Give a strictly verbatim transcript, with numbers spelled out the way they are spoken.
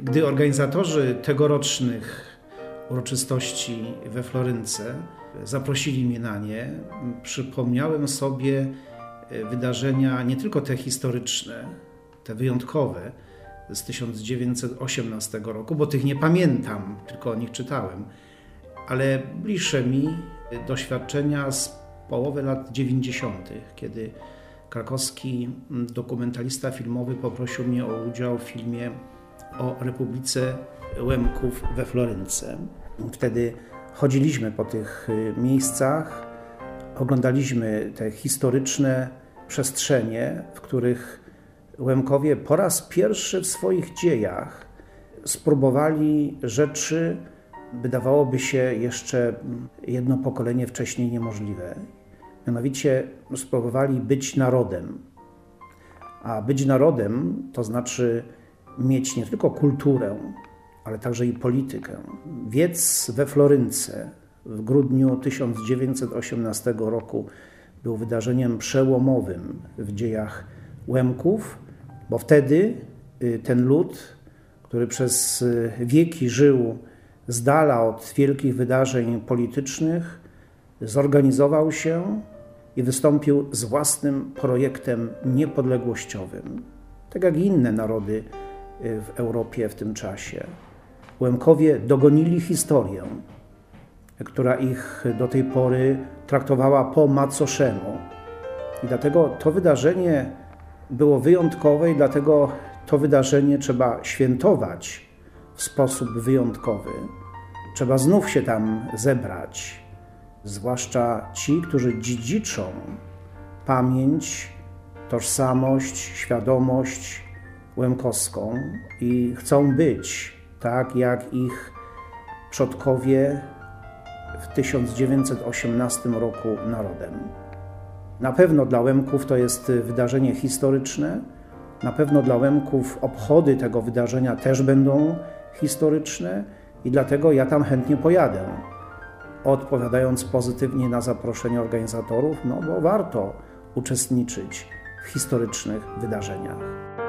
Gdy organizatorzy tegorocznych uroczystości we Florynce zaprosili mnie na nie, przypomniałem sobie wydarzenia nie tylko te historyczne, te wyjątkowe z tysiąc dziewięćset osiemnastego roku, bo tych nie pamiętam, tylko o nich czytałem, ale bliższe mi doświadczenia z połowy lat dziewięćdziesiątych, kiedy krakowski dokumentalista filmowy poprosił mnie o udział w filmie o Republice Łemków we Florynce. Wtedy chodziliśmy po tych miejscach, oglądaliśmy te historyczne przestrzenie, w których Łemkowie po raz pierwszy w swoich dziejach spróbowali rzeczy, wydawałoby się jeszcze jedno pokolenie wcześniej niemożliwe. Mianowicie spróbowali być narodem. A być narodem to znaczy mieć nie tylko kulturę, ale także i politykę. Wiec we Florynce w grudniu tysiąc dziewięćset osiemnastego roku był wydarzeniem przełomowym w dziejach Łemków, bo wtedy ten lud, który przez wieki żył z dala od wielkich wydarzeń politycznych, zorganizował się i wystąpił z własnym projektem niepodległościowym, tak jak i inne narody w Europie w tym czasie. Łemkowie dogonili historię, która ich do tej pory traktowała po macoszemu. I dlatego to wydarzenie było wyjątkowe i dlatego to wydarzenie trzeba świętować w sposób wyjątkowy. Trzeba znów się tam zebrać, zwłaszcza ci, którzy dziedziczą pamięć, tożsamość, świadomość łemkowską i chcą być tak jak ich przodkowie w tysiąc dziewięćset osiemnastym roku narodem. Na pewno dla Łemków to jest wydarzenie historyczne, na pewno dla Łemków obchody tego wydarzenia też będą historyczne i dlatego ja tam chętnie pojadę, odpowiadając pozytywnie na zaproszenie organizatorów, no bo warto uczestniczyć w historycznych wydarzeniach.